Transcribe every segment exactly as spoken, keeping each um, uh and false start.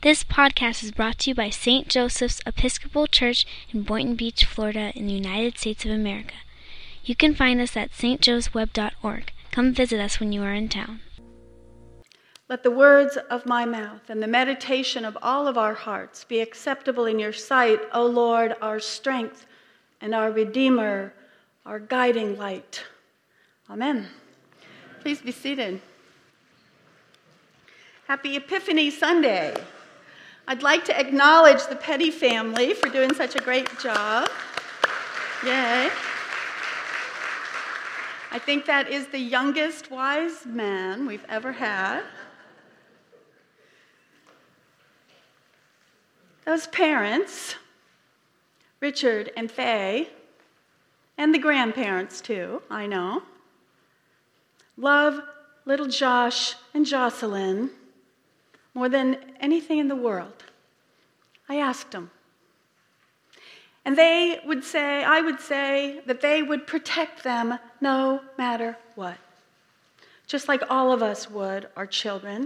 This podcast is brought to you by Saint Joseph's Episcopal Church in Boynton Beach, Florida, in the United States of America. You can find us at s t joes web dot org. Come visit us when you are in town. Let the words of my mouth and the meditation of all of our hearts be acceptable in your sight, O Lord, our strength and our Redeemer, our guiding light. Amen. Please be seated. Happy Epiphany Sunday. I'd like to acknowledge the Petty family for doing such a great job. Yay. I think that is the youngest wise man we've ever had. Those parents, Richard and Faye, and the grandparents too, I know, love little Josh and Jocelyn more than anything in the world. I asked them. And they would say, I would say, that they would protect them no matter what. Just like all of us would our children.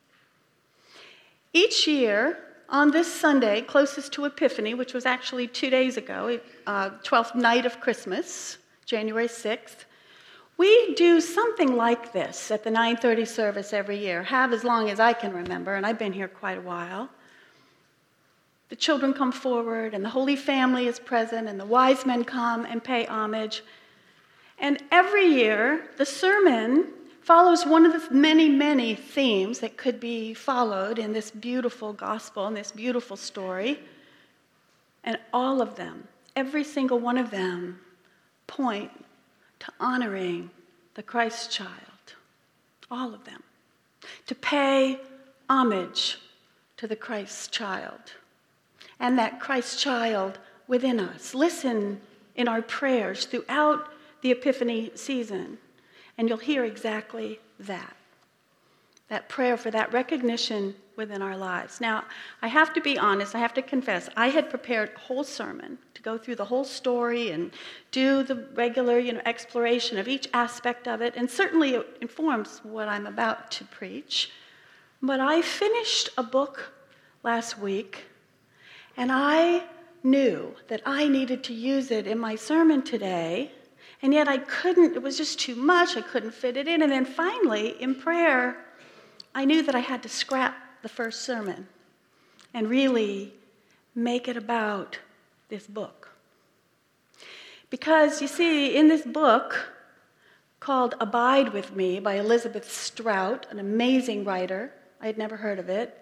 Each year, on this Sunday, closest to Epiphany, which was actually two days ago, uh, twelfth night of Christmas, January sixth, we do something like this at the nine thirty service every year, have as long as I can remember, and I've been here quite a while. The children come forward, and the Holy Family is present, and the wise men come and pay homage. And every year, the sermon follows one of the many, many themes that could be followed in this beautiful gospel, in this beautiful story. And all of them, every single one of them, point to honoring the Christ child. All of them. To pay homage to the Christ child. And that Christ child within us. Listen in our prayers throughout the Epiphany season, and you'll hear exactly that. That prayer for that recognition within our lives. Now, I have to be honest, I have to confess, I had prepared a whole sermon to go through the whole story and do the regular, you know, exploration of each aspect of it, and certainly it informs what I'm about to preach. But I finished a book last week, and I knew that I needed to use it in my sermon today, and yet I couldn't, it was just too much, I couldn't fit it in. And then finally, in prayer, I knew that I had to scrap the first sermon and really make it about this book. Because, you see, in this book called Abide With Me by Elizabeth Strout, an amazing writer, I had never heard of it,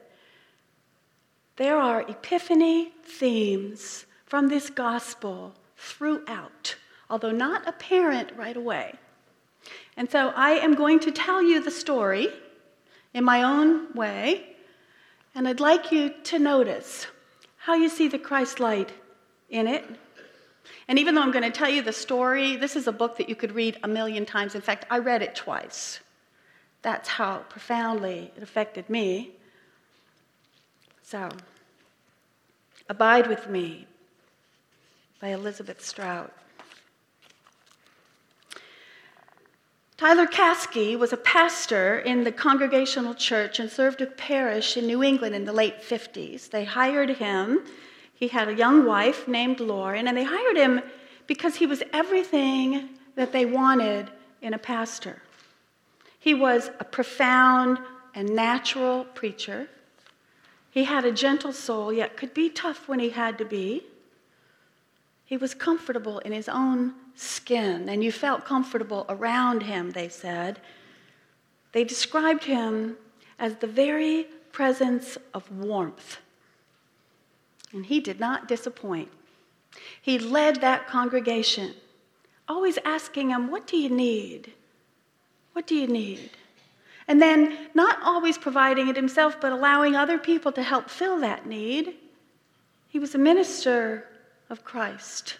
there are epiphany themes from this gospel throughout, although not apparent right away. And so I am going to tell you the story in my own way, and I'd like you to notice how you see the Christ light in it. And even though I'm going to tell you the story, this is a book that you could read a million times. In fact, I read it twice. That's how profoundly it affected me. So, Abide With Me by Elizabeth Strout. Tyler Caskey was a pastor in the Congregational Church and served a parish in New England in the late fifties. They hired him. He had a young wife named Lauren, and they hired him because he was everything that they wanted in a pastor. He was a profound and natural preacher. He had a gentle soul, yet could be tough when he had to be. He was comfortable in his own skin, and you felt comfortable around him, they said. They described him as the very presence of warmth. And he did not disappoint. He led that congregation, always asking them, what do you need? What do you need? And then not always providing it himself, but allowing other people to help fill that need. He was a minister of Christ.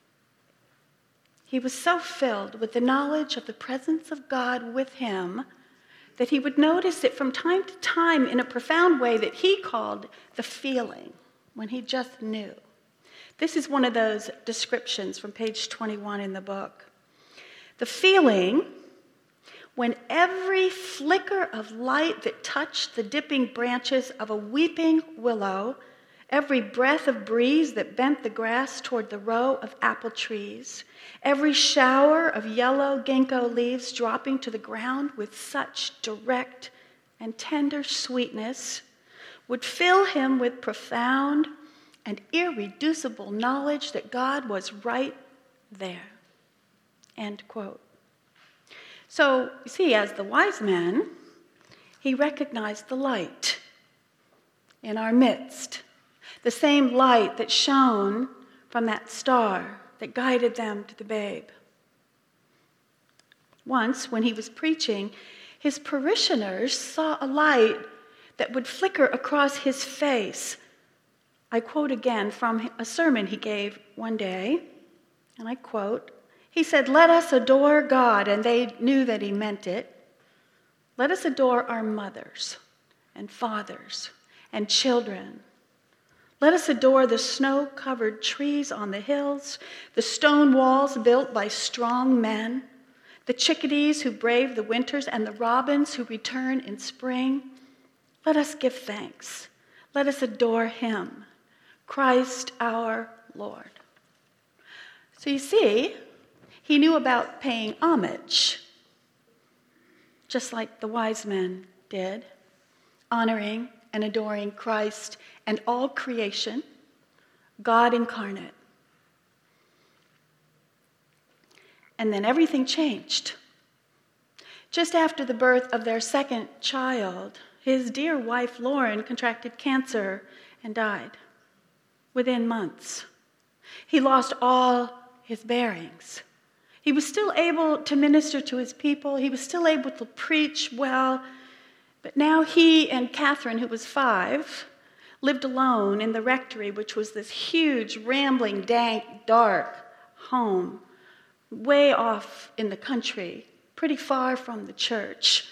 He was so filled with the knowledge of the presence of God with him that he would notice it from time to time in a profound way that he called the feeling, when he just knew. This is one of those descriptions from page twenty-one in the book. The feeling when every flicker of light that touched the dipping branches of a weeping willow, every breath of breeze that bent the grass toward the row of apple trees, every shower of yellow ginkgo leaves dropping to the ground with such direct and tender sweetness, would fill him with profound and irreducible knowledge that God was right there. End quote. So, you see, as the wise man, he recognized the light in our midst, the same light that shone from that star that guided them to the babe. Once, when he was preaching, his parishioners saw a light that would flicker across his face. I quote again from a sermon he gave one day, and I quote, he said, "Let us adore God," and they knew that he meant it. "Let us adore our mothers and fathers and children. Let us adore the snow-covered trees on the hills, the stone walls built by strong men, the chickadees who brave the winters, and the robins who return in spring. Let us give thanks. Let us adore him, Christ our Lord." So you see, he knew about paying homage, just like the wise men did, honoring and adoring Christ and all creation, God incarnate. And then everything changed. Just after the birth of their second child, his dear wife Lauren contracted cancer and died within months. He lost all his bearings. He was still able to minister to his people. He was still able to preach well. But now he and Catherine, who was five, lived alone in the rectory, which was this huge, rambling, dank, dark home, way off in the country, pretty far from the church.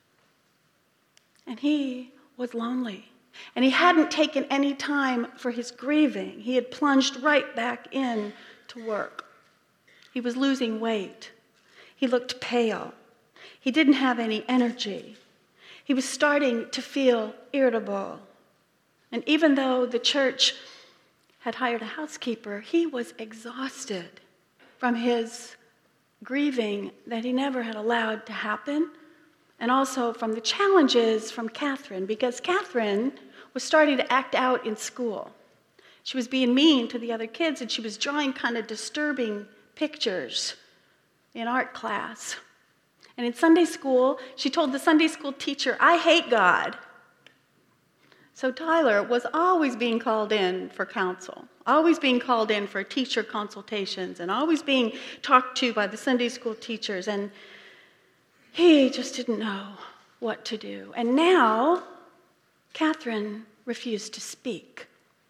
And he was lonely. And he hadn't taken any time for his grieving. He had plunged right back in to work. He was losing weight. He looked pale. He didn't have any energy. He was starting to feel irritable. And even though the church had hired a housekeeper, he was exhausted from his grieving that he never had allowed to happen, and also from the challenges from Catherine, because Catherine was starting to act out in school. She was being mean to the other kids, and she was drawing kind of disturbing pictures in art class. And in Sunday school, she told the Sunday school teacher, "I hate God." So Tyler was always being called in for counsel, always being called in for teacher consultations, and always being talked to by the Sunday school teachers. And he just didn't know what to do. And now, Catherine refused to speak.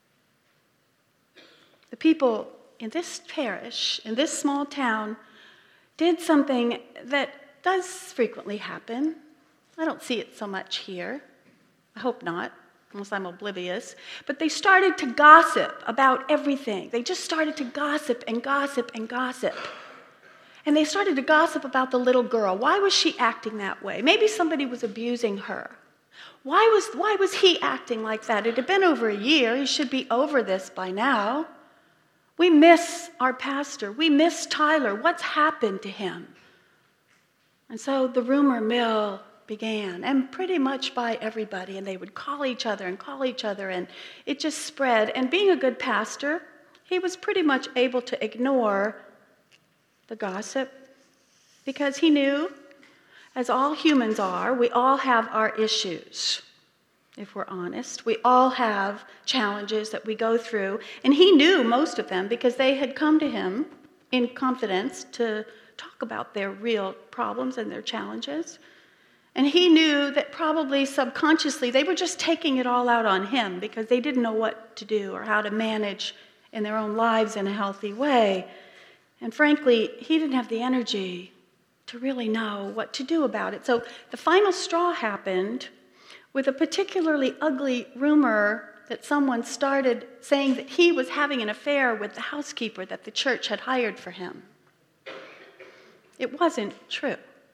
The people in this parish, in this small town, did something that does frequently happen. I don't see it so much here. I hope not, unless I'm oblivious. But they started to gossip about everything. They just started to gossip and gossip and gossip. And they started to gossip about the little girl. Why was she acting that way? Maybe somebody was abusing her. Why was, why was he acting like that? It had been over a year. He should be over this by now. We miss our pastor. We miss Tyler. What's happened to him? And so the rumor mill began, and pretty much by everybody. And they would call each other and call each other, and it just spread. And being a good pastor, he was pretty much able to ignore the gossip, because he knew, as all humans are, we all have our issues. If we're honest, we all have challenges that we go through, and he knew most of them because they had come to him in confidence to talk about their real problems and their challenges. And he knew that probably subconsciously they were just taking it all out on him because they didn't know what to do or how to manage in their own lives in a healthy way. And frankly, he didn't have the energy to really know what to do about it. So the final straw happened with a particularly ugly rumor that someone started saying that he was having an affair with the housekeeper that the church had hired for him. It wasn't true.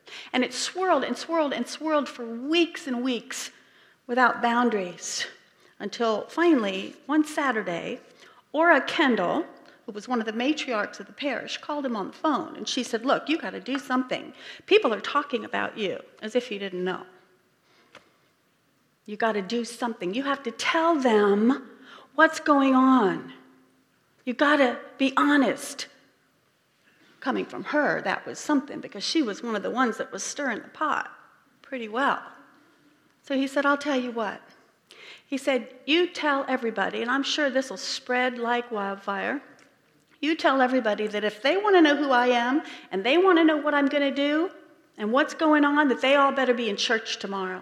And it swirled and swirled and swirled for weeks and weeks without boundaries until finally, one Saturday, Ora Kendall, who was one of the matriarchs of the parish, called him on the phone. And she said, look, you got to do something. People are talking about you, as if he didn't know. You got to do something. You have to tell them what's going on. You got to be honest. Coming from her, that was something, because she was one of the ones that was stirring the pot pretty well. So he said, I'll tell you what. He said, you tell everybody, and I'm sure this will spread like wildfire. You tell everybody that if they want to know who I am and they want to know what I'm going to do and what's going on, that they all better be in church tomorrow.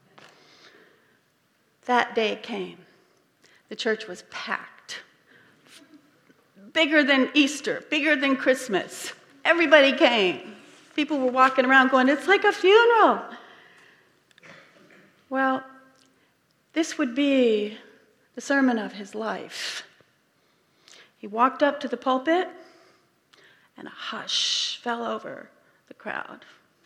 That day came. The church was packed. Bigger than Easter, bigger than Christmas. Everybody came. People were walking around going, it's like a funeral. Well, this would be the sermon of his life. He walked up to the pulpit, and a hush fell over the crowd.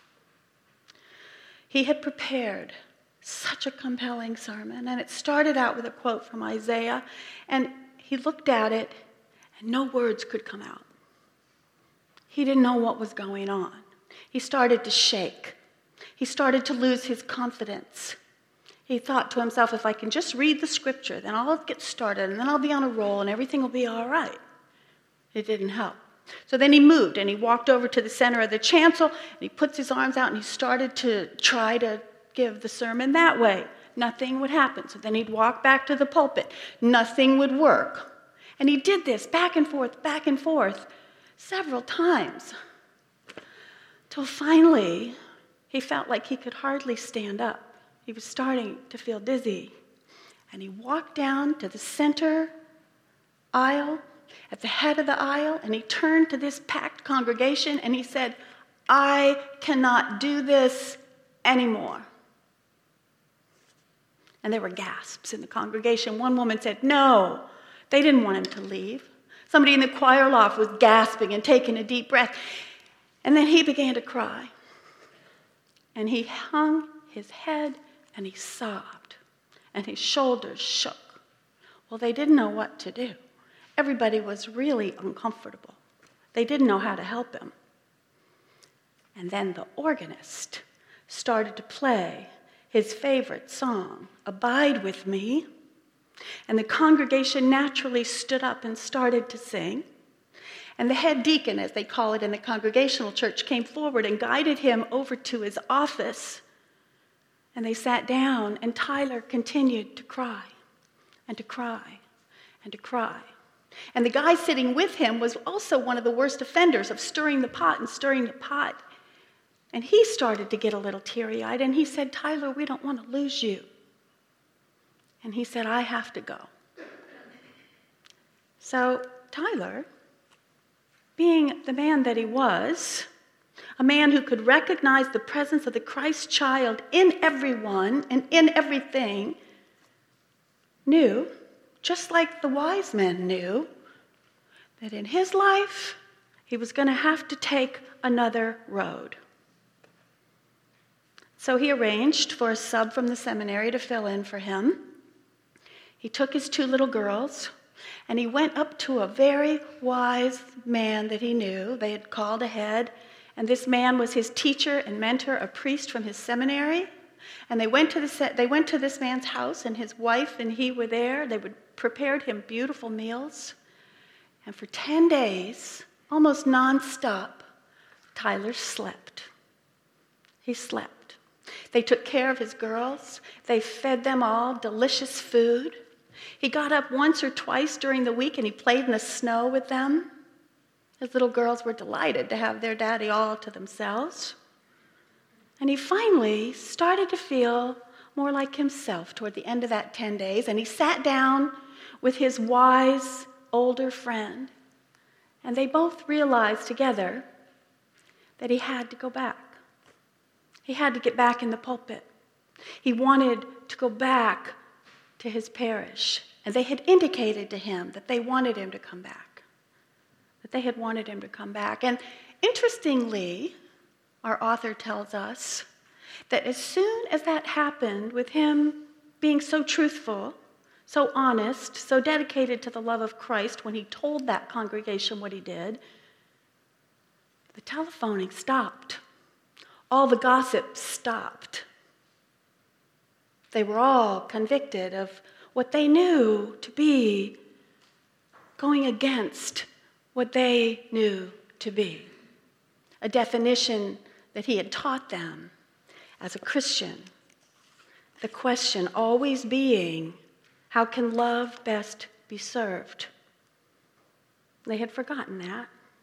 He had prepared such a compelling sermon, and it started out with a quote from Isaiah, and he looked at it, and no words could come out. He didn't know what was going on. He started to shake. He started to lose his confidence. He thought to himself, if I can just read the scripture, then I'll get started, and then I'll be on a roll, and everything will be all right. It didn't help. So then he moved, and he walked over to the center of the chancel, and he puts his arms out, and he started to try to give the sermon that way. Nothing would happen. So then he'd walk back to the pulpit. Nothing would work. And he did this back and forth, back and forth, several times, till finally he felt like he could hardly stand up. He was starting to feel dizzy. And he walked down to the center aisle, at the head of the aisle, and he turned to this packed congregation and he said, I cannot do this anymore. And there were gasps in the congregation. One woman said, no. They didn't want him to leave. Somebody in the choir loft was gasping and taking a deep breath. And then he began to cry. And he hung his head and he sobbed. And his shoulders shook. Well, they didn't know what to do. Everybody was really uncomfortable. They didn't know how to help him. And then the organist started to play his favorite song, Abide With Me. And the congregation naturally stood up and started to sing. And the head deacon, as they call it in the Congregational church, came forward and guided him over to his office. And they sat down, and Tyler continued to cry and to cry and to cry. And the guy sitting with him was also one of the worst offenders of stirring the pot and stirring the pot. And he started to get a little teary-eyed, and he said, Tyler, we don't want to lose you. And he said, I have to go. So Tyler, being the man that he was, a man who could recognize the presence of the Christ child in everyone and in everything, knew, just like the wise men knew, that in his life, he was going to have to take another road. So he arranged for a sub from the seminary to fill in for him. He took his two little girls, and he went up to a very wise man that he knew. They had called ahead, and this man was his teacher and mentor, a priest from his seminary. And they went to the they went to this man's house, and his wife and he were there. They would prepared him beautiful meals. And for ten days, almost nonstop, Tyler slept. He slept. They took care of his girls. They fed them all delicious food. He got up once or twice during the week and he played in the snow with them. His little girls were delighted to have their daddy all to themselves. And he finally started to feel more like himself toward the end of that ten days. And he sat down with his wise older friend. And they both realized together that he had to go back. He had to get back in the pulpit. He wanted to go back to his parish. And they had indicated to him that they wanted him to come back. That they had wanted him to come back. And interestingly, our author tells us that as soon as that happened, with him being so truthful, so honest, so dedicated to the love of Christ when he told that congregation what he did, the telephoning stopped. All the gossip stopped. They were all convicted of what they knew to be going against what they knew to be. A definition that he had taught them as a Christian. The question always being, how can love best be served? They had forgotten that.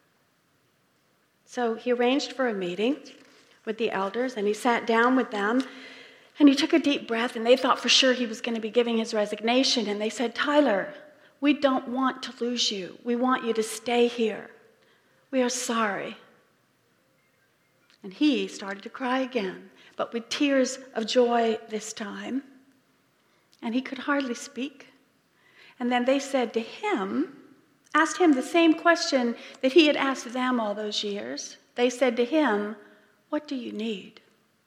So he arranged for a meeting with the elders, and he sat down with them, and he took a deep breath, and they thought for sure he was going to be giving his resignation, and they said, Tyler, we don't want to lose you. We want you to stay here. We are sorry. And he started to cry again, but with tears of joy this time, and he could hardly speak. And then they said to him, asked him the same question that he had asked them all those years. They said to him, what do you need?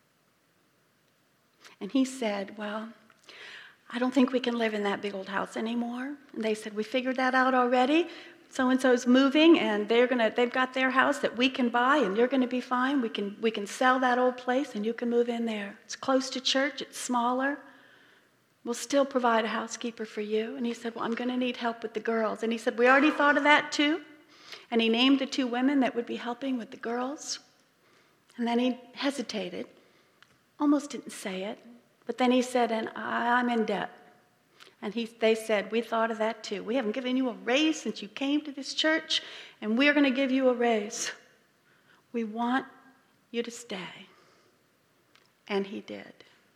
And he said, well, I don't think we can live in that big old house anymore. And they said, we figured that out already. So-and-so's moving, and they're gonna, they've got their house that we can buy, and you're going to be fine. We can, we can sell that old place, and you can move in there. It's close to church. It's smaller. We'll still provide a housekeeper for you. And he said, well, I'm going to need help with the girls. And he said, we already thought of that too. And he named the two women that would be helping with the girls. And then he hesitated, almost didn't say it. But then he said, and I'm in debt. And he, they said, we thought of that too. We haven't given you a raise since you came to this church, and we're going to give you a raise. We want you to stay. And he did.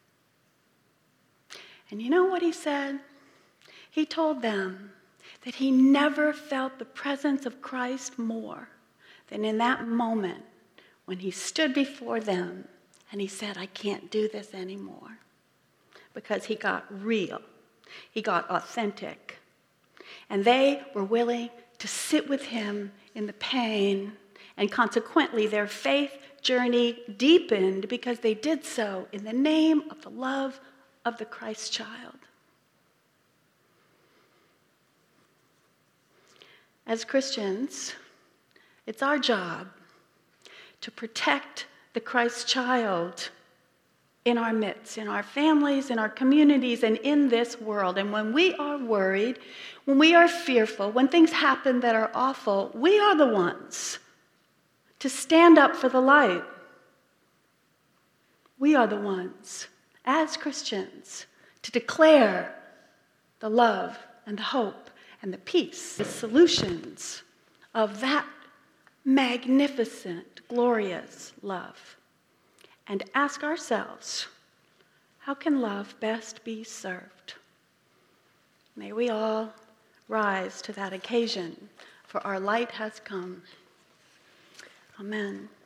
And you know what he said? He told them that he never felt the presence of Christ more than in that moment when he stood before them and he said, I can't do this anymore. Because he got real. He got authentic. And they were willing to sit with him in the pain, and consequently their faith journey deepened because they did so in the name of the love of the Christ child. As Christians, it's our job to protect the Christ child in our midst, in our families, in our communities, and in this world. And when we are worried, when we are fearful, when things happen that are awful, we are the ones to stand up for the light. We are the ones, as Christians, to declare the love and the hope and the peace, the solutions of that magnificent, glorious love. And ask ourselves, how can love best be served? May we all rise to that occasion, for our light has come. Amen.